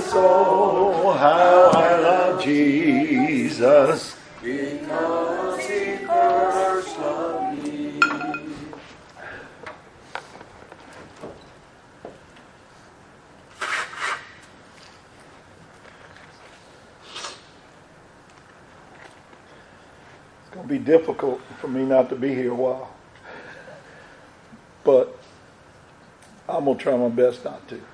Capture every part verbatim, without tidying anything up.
soul, how I love Jesus. Because he first loved me. It's going to be difficult for me not to be here a while. But I'm going to try my best not to.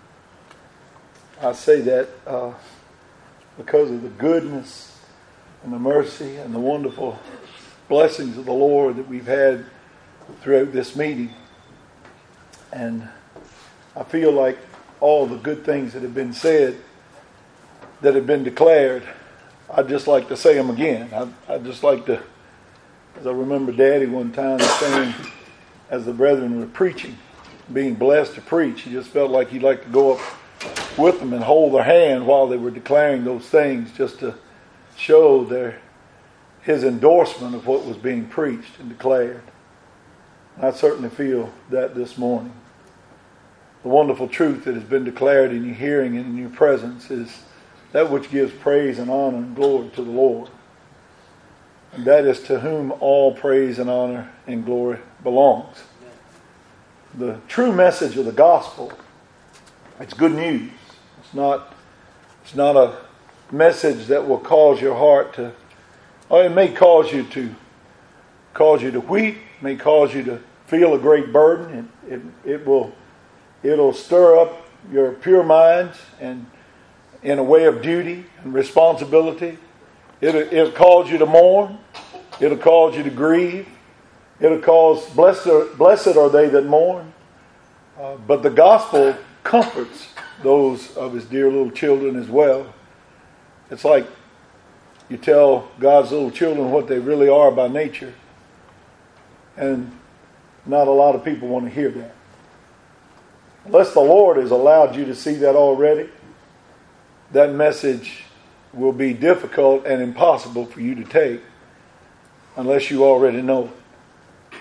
I say that uh, because of the goodness and the mercy and the wonderful blessings of the Lord that we've had throughout this meeting. And I feel like all the good things that have been said, that have been declared, I'd just like to say them again. I, I'd just like to, as I remember Daddy one time saying, as the brethren were preaching, being blessed to preach, he just felt like he'd like to go up with them and hold their hand while they were declaring those things, just to show their his endorsement of what was being preached and declared. And I certainly feel that this morning. The wonderful truth that has been declared in your hearing and in your presence is that which gives praise and honor and glory to the Lord. And that is to whom all praise and honor and glory belongs. The true message of the gospel, it's good news. It's not, it's not a message that will cause your heart to, or it may cause you to, cause you to weep, may cause you to feel a great burden. It, it, it will, it'll stir up your pure minds and in a way of duty and responsibility. It'll, it'll cause you to mourn. It'll cause you to grieve. It'll cause, blessed are, blessed are they that mourn. Uh, but the gospel comforts those of his dear little children as well. It's like you tell God's little children what they really are by nature. And not a lot of people want to hear that. Unless the Lord has allowed you to see that already, that message will be difficult and impossible for you to take unless you already know it.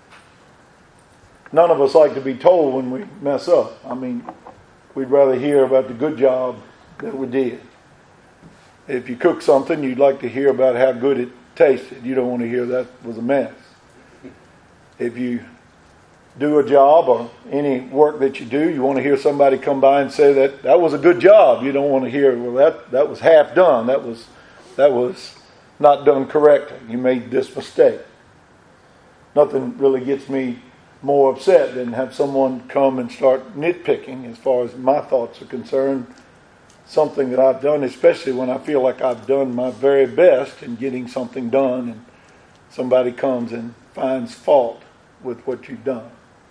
None of us like to be told when we mess up. I mean, we'd rather hear about the good job that we did. If you cook something, you'd like to hear about how good it tasted. You don't want to hear that was a mess. If you do a job or any work that you do, you want to hear somebody come by and say that that was a good job. You don't want to hear, well, that, that was half done. That was that was not done correctly. You made this mistake. Nothing really gets me more upset than have someone come and start nitpicking as far as my thoughts are concerned. Something that I've done, especially when I feel like I've done my very best in getting something done, and somebody comes and finds fault with what you've done.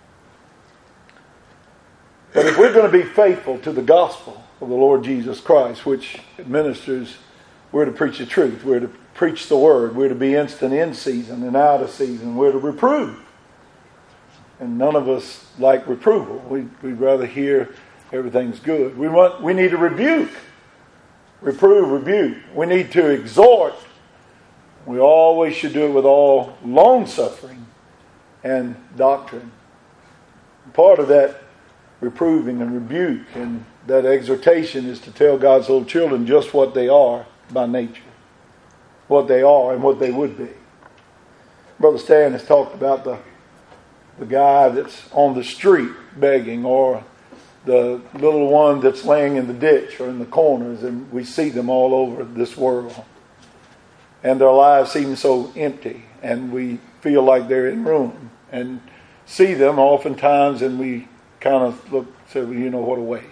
But if we're going to be faithful to the gospel of the Lord Jesus Christ, which administers, we're to preach the truth, we're to preach the word, we're to be instant in season and out of season, we're to reprove. And none of us like reproval. We, we'd rather hear everything's good. We want, we need to rebuke. Reprove, rebuke. We need to exhort. We always should do it with all long suffering and doctrine. Part of that reproving and rebuke and that exhortation is to tell God's little children just what they are by nature. What they are and what they would be. Brother Stan has talked about the the guy that's on the street begging, or the little one that's laying in the ditch or in the corners, and we see them all over this world. And their lives seem so empty, and we feel like they're in ruin, and see them oftentimes, and we kind of look and say, well, you know, what a waste.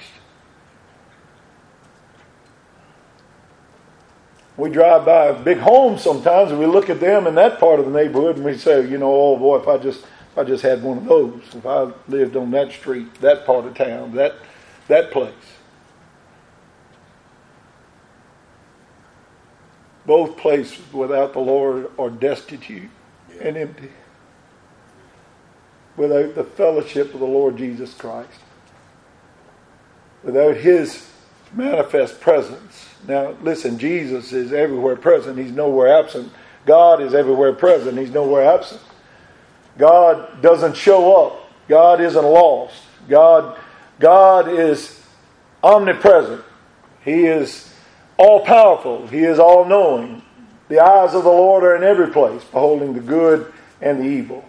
We drive by big homes sometimes, and we look at them in that part of the neighborhood, and we say, you know, oh boy, if I just if I just had one of those, if I lived on that street, that part of town, that that place. Both places without the Lord are destitute and empty. Without the fellowship of the Lord Jesus Christ. Without His manifest presence. Now, listen, Jesus is everywhere present. He's nowhere absent. God is everywhere present. He's nowhere absent. God doesn't show up. God isn't lost. God, God is omnipresent. He is all-powerful. He is all-knowing. The eyes of the Lord are in every place, beholding the good and the evil.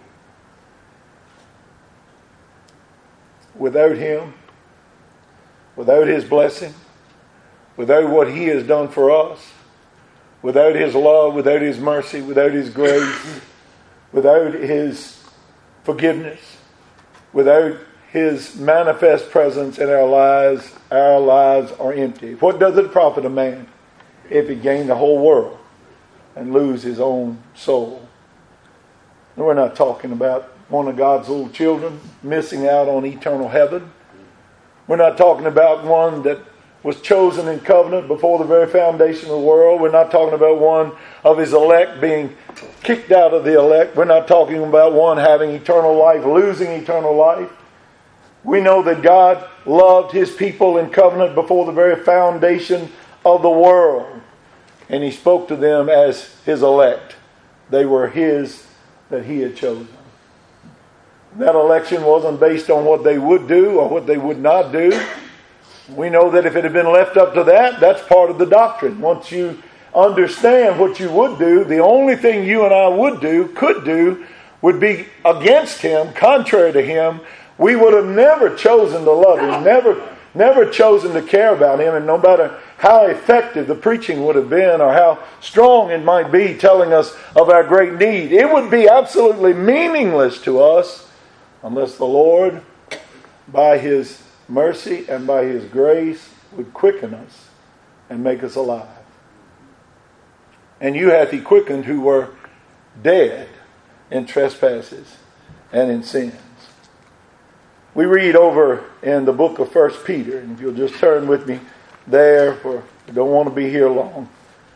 Without Him, without His blessing, without what He has done for us, without His love, without His mercy, without His grace, without His forgiveness, without His manifest presence in our lives, our lives are empty. What does it profit a man if he gain the whole world and lose his own soul? And we're not talking about one of God's little children missing out on eternal heaven. We're not talking about one that was chosen in covenant before the very foundation of the world. We're not talking about one of His elect being kicked out of the elect. We're not talking about one having eternal life, losing eternal life. We know that God loved His people in covenant before the very foundation of the world. And He spoke to them as His elect. They were His that He had chosen. That election wasn't based on what they would do or what they would not do. We know that if it had been left up to that, that's part of the doctrine. Once you understand what you would do, the only thing you and I would do, could do, would be against Him, contrary to Him. We would have never chosen to love Him, never, never chosen to care about Him, and no matter how effective the preaching would have been or how strong it might be telling us of our great need, it would be absolutely meaningless to us unless the Lord, by His mercy and by His grace, would quicken us and make us alive. And you hath He quickened who were dead in trespasses and in sins. We read over in the book of First Peter, and if you'll just turn with me there, for I don't want to be here long.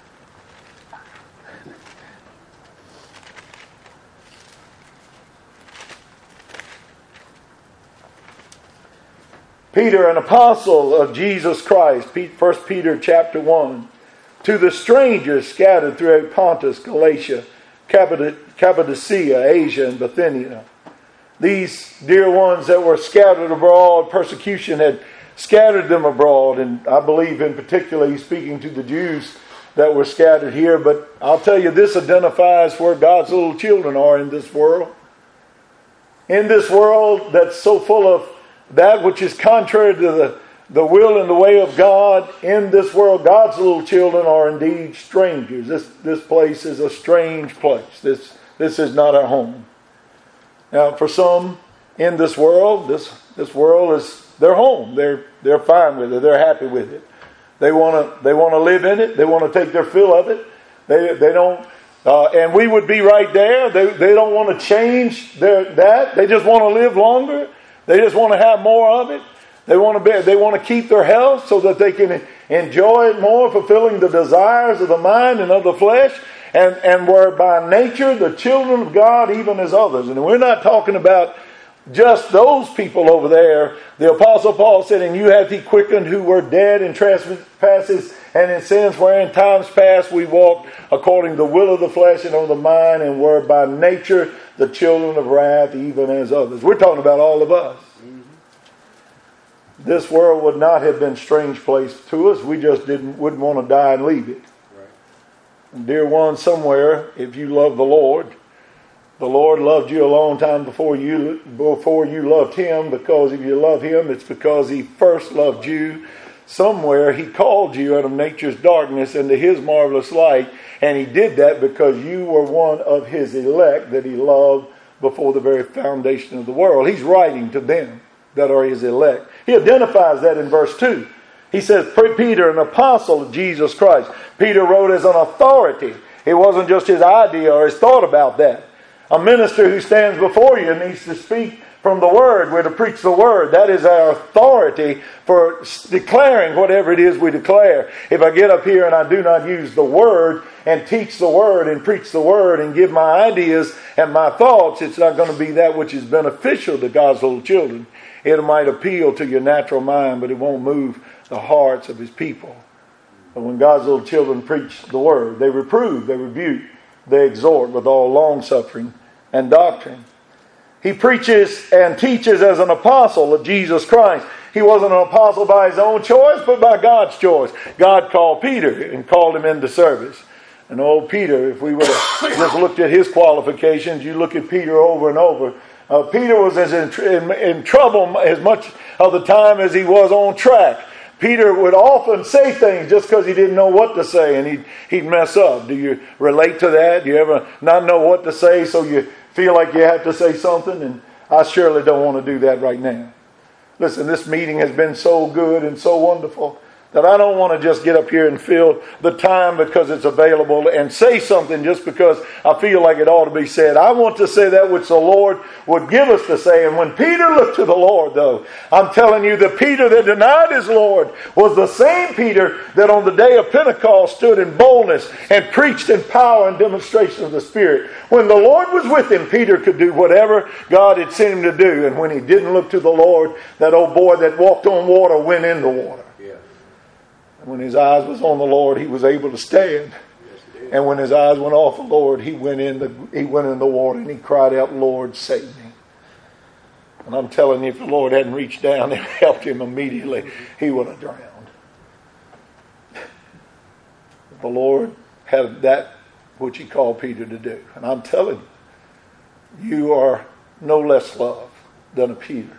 Peter, an apostle of Jesus Christ, First Peter chapter one, to the strangers scattered throughout Pontus, Galatia, Cappadocia, Asia, and Bithynia. These dear ones that were scattered abroad, persecution had scattered them abroad. And I believe in particular he's speaking to the Jews that were scattered here. But I'll tell you, this identifies where God's little children are in this world. In this world that's so full of that which is contrary to the, the will and the way of God, in this world, God's little children are indeed strangers. This, this place is a strange place. This, this is not our home. Now, for some in this world, this this world is their home. They're they're fine with it. They're happy with it. They want to they want to live in it. They want to take their fill of it. They they don't. Uh, and we would be right there. They they don't want to change their that. They just want to live longer. They just want to have more of it. They want to be. They want to keep their health so that they can enjoy it more, fulfilling the desires of the mind and of the flesh. And, and were by nature the children of God even as others. And we're not talking about just those people over there. The Apostle Paul said, and you hath He quickened who were dead in trespasses and in sins, where in times past we walked according to the will of the flesh and of the mind, and were by nature the children of wrath even as others. We're talking about all of us. Mm-hmm. This world would not have been a strange place to us. We just didn't wouldn't want to die and leave it. Dear one, somewhere, if you love the Lord, the Lord loved you a long time before you before you loved Him, because if you love Him, it's because He first loved you. Somewhere He called you out of nature's darkness into His marvelous light, and He did that because you were one of His elect that He loved before the very foundation of the world. He's writing to them that are His elect. He identifies that in verse two. He says, Peter, an apostle of Jesus Christ. Peter wrote as an authority. It wasn't just his idea or his thought about that. A minister who stands before you needs to speak from the Word. We're to preach the Word. That is our authority for declaring whatever it is we declare. If I get up here and I do not use the Word and teach the Word and preach the Word and give my ideas and my thoughts, it's not going to be that which is beneficial to God's little children. It might appeal to your natural mind, but it won't move the hearts of His people. But when God's little children preach the Word, they reprove, they rebuke, they exhort with all long-suffering and doctrine. He preaches and teaches as an apostle of Jesus Christ. he wasn't an apostle by his own choice, but by God's choice. God called Peter and called him into service. And old Peter, if we would have just looked at his qualifications, you look at Peter over and over. Uh, Peter was as in, in, in trouble as much of the time as he was on track. Peter would often say things just because he didn't know what to say, and he'd, he'd mess up. Do you relate to that? Do you ever not know what to say, so you feel like you have to say something? And I surely don't want to do that right now. Listen, this meeting has been so good and so wonderful that I don't want to just get up here and fill the time because it's available and say something just because I feel like it ought to be said. I want to say that which the Lord would give us to say. And when Peter looked to the Lord, though, I'm telling you, the Peter that denied his Lord was the same Peter that on the day of Pentecost stood in boldness and preached in power and demonstration of the Spirit. When the Lord was with him, Peter could do whatever God had sent him to do. And when he didn't look to the Lord, that old boy that walked on water went in the water. When his eyes was on the Lord, he was able to stand. And when his eyes went off the Lord, he went in the he went in the water and he cried out, "Lord, save me." And I'm telling you, if the Lord hadn't reached down and helped him immediately, he would have drowned. The Lord had that which he called Peter to do. And I'm telling you, you are no less loved than a Peter.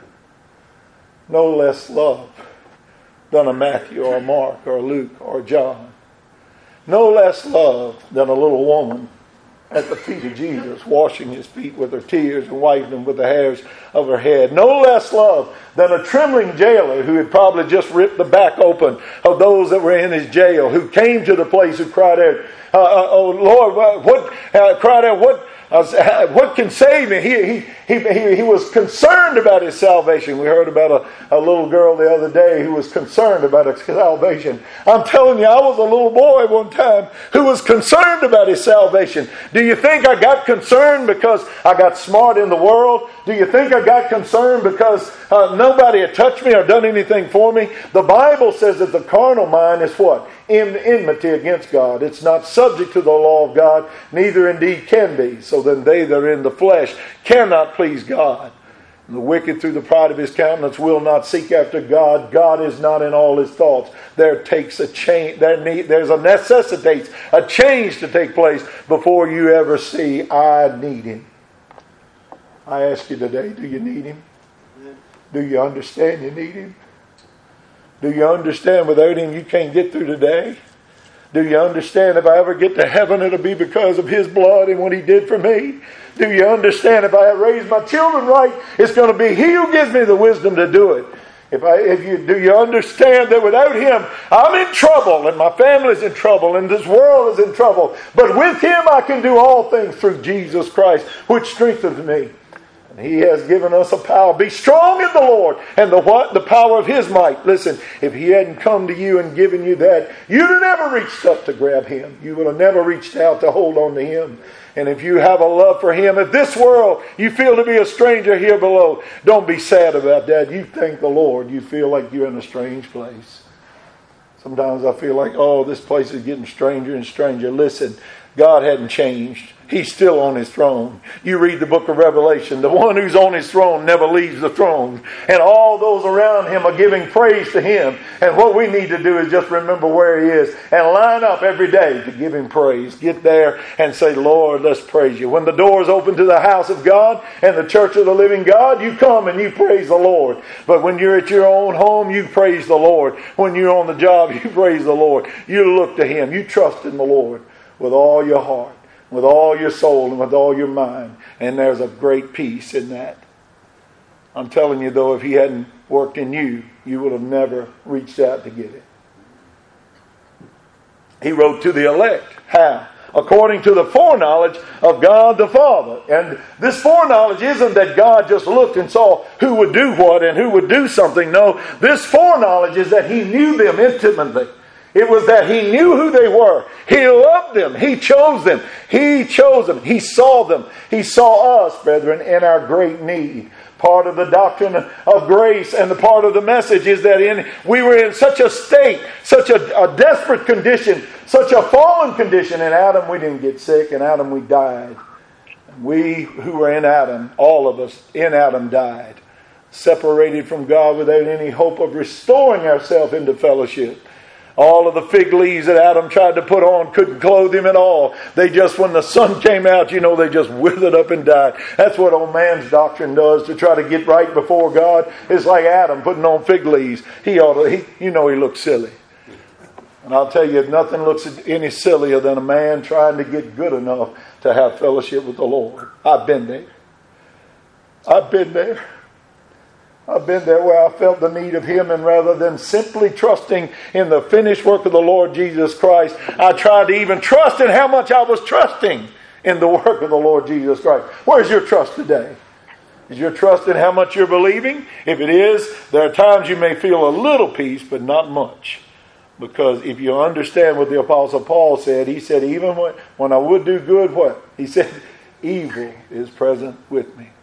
No less loved than a Matthew or a Mark or a Luke or a John. No less loved than a little woman at the feet of Jesus, washing his feet with her tears and wiping them with the hairs of her head. No less loved than a trembling jailer who had probably just ripped the back open of those that were in his jail, who came to the place, who cried out, uh, uh, "Oh Lord, what?" Uh, cried out, "What? Uh, what can save me?" He, he, he, he was concerned about his salvation. We heard about a, a little girl the other day who was concerned about his salvation. I'm telling you, I was a little boy one time who was concerned about his salvation. Do you think I got concerned because I got smart in the world? Do you think I got concerned because uh, nobody had touched me or done anything for me? The Bible says that the carnal mind is what? In enmity against God. It's not subject to the law of God, neither indeed can be. So then they that are in the flesh cannot please God. And the wicked through the pride of his countenance will not seek after God. God is not in all his thoughts. There takes a change. There need, there's a necessitates a change to take place before you ever see, I need him. I ask you today, do you need him? Do you understand you need him? Do you understand without him you can't get through today? Do you understand if I ever get to heaven it'll be because of his blood and what he did for me? Do you understand if I raise my children right, it's going to be he who gives me the wisdom to do it? If I, if you, do you understand that without him I'm in trouble and my family's in trouble and this world is in trouble? But with him I can do all things through Jesus Christ, which strengthens me. And he has given us a power. Be strong in the Lord and the what? The power of his might. Listen, if he hadn't come to you and given you that, you'd have never reached up to grab him. You would have never reached out to hold on to him. And if you have a love for him, if this world you feel to be a stranger here below, don't be sad about that. You thank the Lord. You feel like you're in a strange place. Sometimes I feel like, oh, this place is getting stranger and stranger. Listen, God hadn't changed. He's still on his throne. You read the book of Revelation. The one who's on his throne never leaves the throne. And all those around him are giving praise to him. And what we need to do is just remember where he is and line up every day to give him praise. Get there and say, Lord, let's praise you. When the doors open to the house of God and the church of the living God, you come and you praise the Lord. But when you're at your own home, you praise the Lord. When you're on the job, you praise the Lord. You look to him. You trust in the Lord with all your heart, with all your soul, and with all your mind. And there's a great peace in that. I'm telling you, though, if he hadn't worked in you, you would have never reached out to get it. He wrote to the elect. How? According to the foreknowledge of God the Father. And this foreknowledge isn't that God just looked and saw who would do what and who would do something. No, this foreknowledge is that he knew them intimately. It was that he knew who they were. He loved them. He chose them. He chose them. He saw them. He saw us, brethren, in our great need. Part of the doctrine of grace and the part of the message is that in we were in such a state, such a, a desperate condition, such a fallen condition. In Adam we didn't get sick. In Adam we died. We who were in Adam, all of us in Adam died. separated from God without any hope of restoring ourselves into fellowship. All of the fig leaves that Adam tried to put on couldn't clothe him at all. They just, when the sun came out, you know, they just withered up and died. That's what old man's doctrine does to try to get right before God. It's like Adam putting on fig leaves. He ought to, he, you know, he looks silly. And I'll tell you, nothing looks any sillier than a man trying to get good enough to have fellowship with the Lord. I've been there. I've been there. I've been there where I felt the need of Him, and rather than simply trusting in the finished work of the Lord Jesus Christ, I tried to even trust in how much I was trusting in the work of the Lord Jesus Christ. Where's your trust today? Is your trust in how much you're believing? If it is, there are times you may feel a little peace, but not much. Because if you understand what the Apostle Paul said, he said, even when, when I would do good, what? He said, evil is present with me.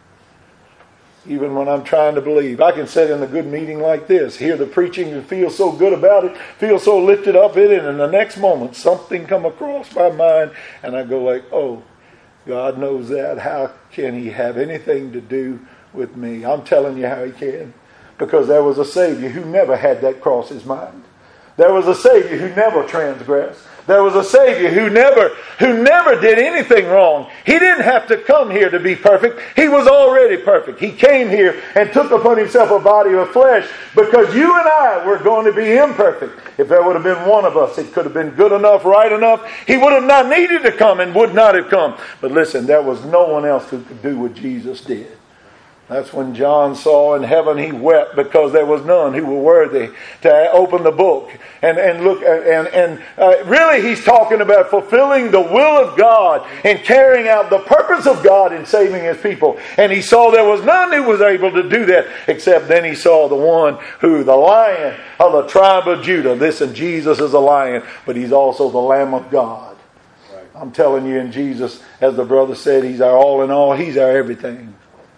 Even when I'm trying to believe. I can sit in a good meeting like this, hear the preaching and feel so good about it, feel so lifted up in it, and the next moment something come across my mind and I go like, oh, God knows that. How can He have anything to do with me? I'm telling you how He can. Because there was a Savior who never had that cross His mind. There was a Savior who never transgressed. There was a Savior who never, who never did anything wrong. He didn't have to come here to be perfect. He was already perfect. He came here and took upon Himself a body of flesh because you and I were going to be imperfect. If there would have been one of us, it could have been good enough, right enough. He would have not needed to come and would not have come. But listen, there was no one else who could do what Jesus did. That's when John saw in heaven, he wept because there was none who were worthy to open the book and, and look. And, and uh, really he's talking about fulfilling the will of God and carrying out the purpose of God in saving His people. And he saw there was none who was able to do that, except then he saw the one who, the Lion of the tribe of Judah. Listen, Jesus is a lion, but He's also the Lamb of God. Right. I'm telling you, in Jesus, as the brother said, He's our all in all. He's our everything.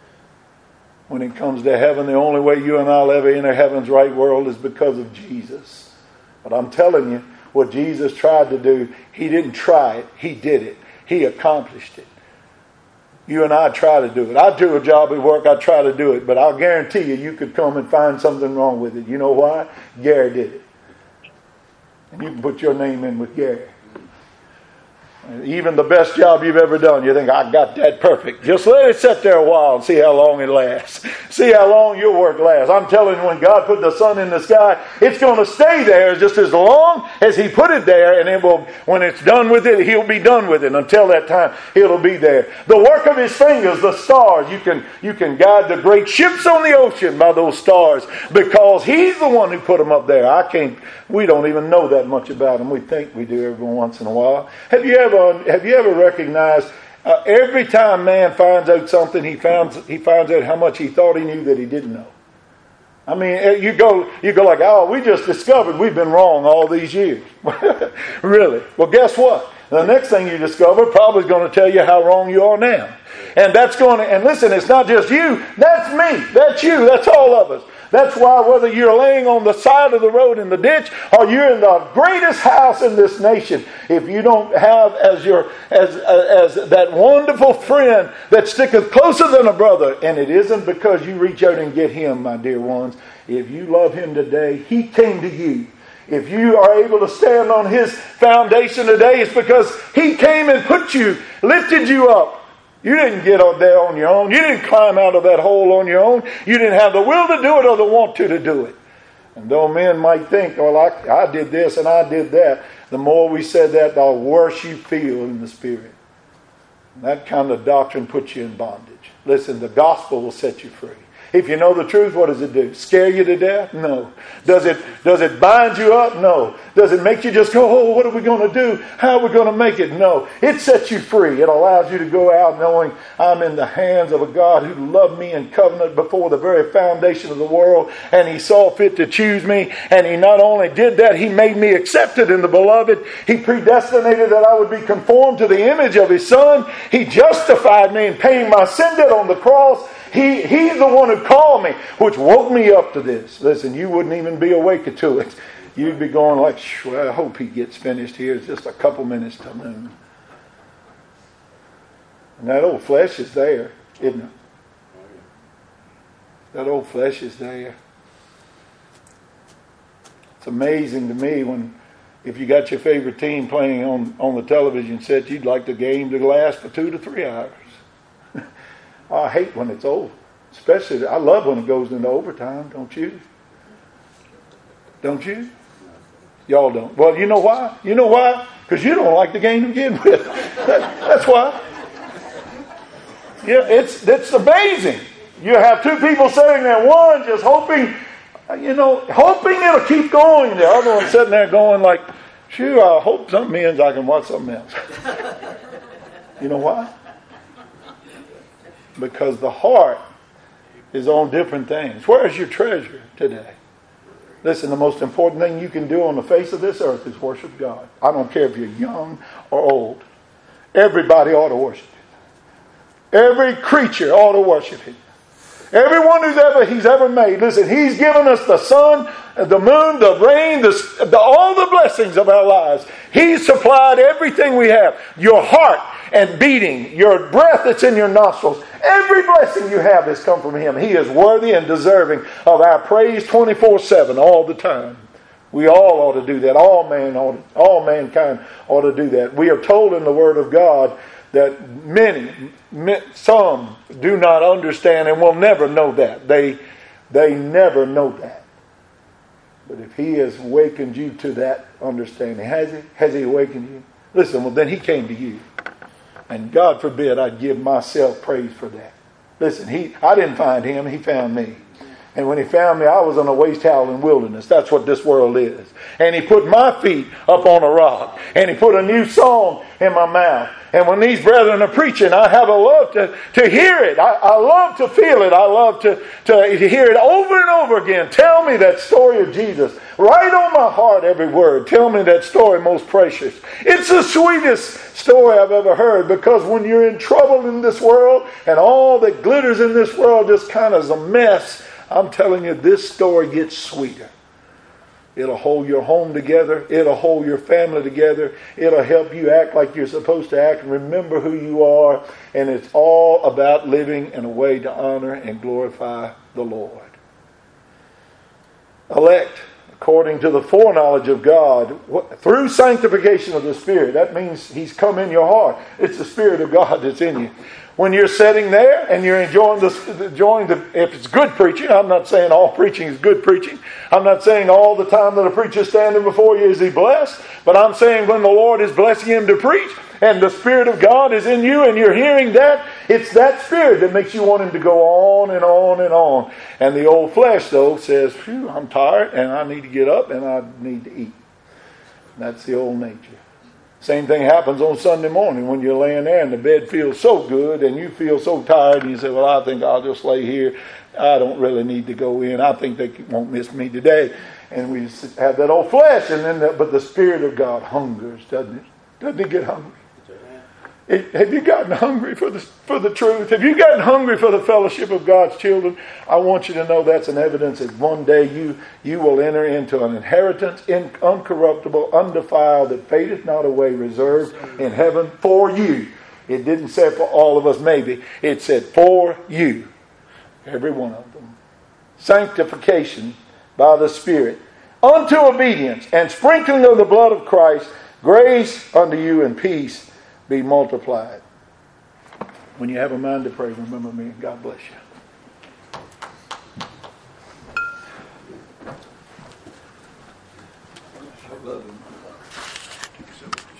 When it comes to heaven, the only way you and I'll ever enter heaven's right world is because of Jesus. But I'm telling you, what Jesus tried to do, He didn't try it. He did it. He accomplished it. You and I try to do it. I do a job at work, I try to do it. But I'll guarantee you, you could come and find something wrong with it. You know why? Gary did it. And you can put your name in with Gary. Even the best job you've ever done, you think, I got that perfect. Just let it sit there a while and see how long it lasts. See how long your work lasts. I'm telling you, when God put the sun in the sky, it's going to stay there just as long as He put it there. And it will, when it's done with it, He'll be done with it. Until that time, it'll be there. The work of His fingers, the stars, you can, you can guide the great ships on the ocean by those stars because He's the one who put them up there. I can't, we don't even know that much about them. We think we do every once in a while. Have you ever Have you ever recognized uh, every time man finds out something, he finds he finds out how much he thought he knew that he didn't know? I mean, you go you go like, oh, we just discovered we've been wrong all these years. Really? Well, guess what? The next thing you discover probably is going to tell you how wrong you are now. And that's going to, and listen, it's not just you. That's me. That's you. That's all of us. That's why whether you're laying on the side of the road in the ditch or you're in the greatest house in this nation, if you don't have as your as as that wonderful friend that sticketh closer than a brother, and it isn't because you reach out and get Him, my dear ones. If you love Him today, He came to you. If you are able to stand on His foundation today, it's because He came and put you, lifted you up. You didn't get out there on your own. You didn't climb out of that hole on your own. You didn't have the will to do it or the want to to do it. And though men might think, well, I, I did this and I did that, the more we said that, the worse you feel in the spirit. And that kind of doctrine puts you in bondage. Listen, the gospel will set you free. If you know the truth, what does it do? Scare you to death? No. Does it does it bind you up? No. Does it make you just go, oh, what are we going to do? How are we going to make it? No. It sets you free. It allows you to go out knowing I'm in the hands of a God who loved me in covenant before the very foundation of the world, and He saw fit to choose me, and He not only did that, He made me accepted in the beloved. He predestinated that I would be conformed to the image of His Son. He justified me in paying my sin debt on the cross. He, he's the one who called me, which woke me up to this. Listen, you wouldn't even be awake to it. You'd be going like, well, I hope he gets finished here. It's just a couple minutes till noon. And that old flesh is there, isn't it? That old flesh is there. It's amazing to me when, if you got your favorite team playing on, on the television set, you'd like the game to last for two to three hours. I hate when it's over. Especially, I love when it goes into overtime, don't you? Don't you? Y'all don't. Well, you know why? You know why? Because you don't like the game to begin with. That, that's why. Yeah, it's it's amazing. You have two people sitting there, one just hoping, you know, hoping it'll keep going. The other one sitting there going like, "Phew, I hope something ends. I can watch something else." You know why? Because the heart is on different things. Where's your treasure today? Listen, the most important thing you can do on the face of this earth is worship God. I don't care if you're young or old. Everybody ought to worship Him. Every creature ought to worship Him. Everyone who's ever He's ever made. Listen, He's given us the sun, the moon, the rain, the, the, all the blessings of our lives. He's supplied everything we have. Your heart and beating, your breath that's in your nostrils. Every blessing you have has come from Him. He is worthy and deserving of our praise twenty-four seven all the time. We all ought to do that. All man ought to, all mankind ought to do that. We are told in the Word of God that many, some do not understand and will never know that. They, they never know that. But if He has awakened you to that understanding, has He? Has He awakened you? Listen, well then He came to you. And God forbid I'd give myself praise for that. Listen, he, I didn't find Him, He found me. And when He found me, I was on a waste howling wilderness. That's what this world is. And He put my feet up on a rock. And He put a new song in my mouth. And when these brethren are preaching, I have a love to, to hear it. I, I love to feel it. I love to, to hear it over and over again. Tell me that story of Jesus. Write on my heart every word. Tell me that story most precious. It's the sweetest story I've ever heard, because when you're in trouble in this world and all that glitters in this world just kind of is a mess, I'm telling you, this story gets sweeter. It'll hold your home together. It'll hold your family together. It'll help you act like you're supposed to act and remember who you are. And it's all about living in a way to honor and glorify the Lord. Elect according to the foreknowledge of God through sanctification of the Spirit. That means He's come in your heart. It's the Spirit of God that's in you. When you're sitting there and you're enjoying the, enjoying the, if it's good preaching, I'm not saying all preaching is good preaching. I'm not saying all the time that a preacher's standing before you is he blessed. But I'm saying when the Lord is blessing him to preach and the Spirit of God is in you and you're hearing that, it's that Spirit that makes you want Him to go on and on and on. And the old flesh, though, says, phew, I'm tired and I need to get up and I need to eat. That's the old nature. Same thing happens on Sunday morning when you're laying there and the bed feels so good and you feel so tired and you say, well, I think I'll just lay here. I don't really need to go in. I think they won't miss me today. And we have that old flesh, and then the, but the Spirit of God hungers, doesn't it? Doesn't He get hungry? It, have you gotten hungry for the, for the truth? Have you gotten hungry for the fellowship of God's children? I want you to know that's an evidence that one day you, you will enter into an inheritance in, uncorruptible, undefiled, that fadeth not away, reserved in heaven for you. It didn't say for all of us maybe. It said for you. Every one of them. Sanctification by the Spirit unto obedience and sprinkling of the blood of Christ, grace unto you and peace be multiplied. When you have a mind to pray, remember me, and God bless you. I love Him.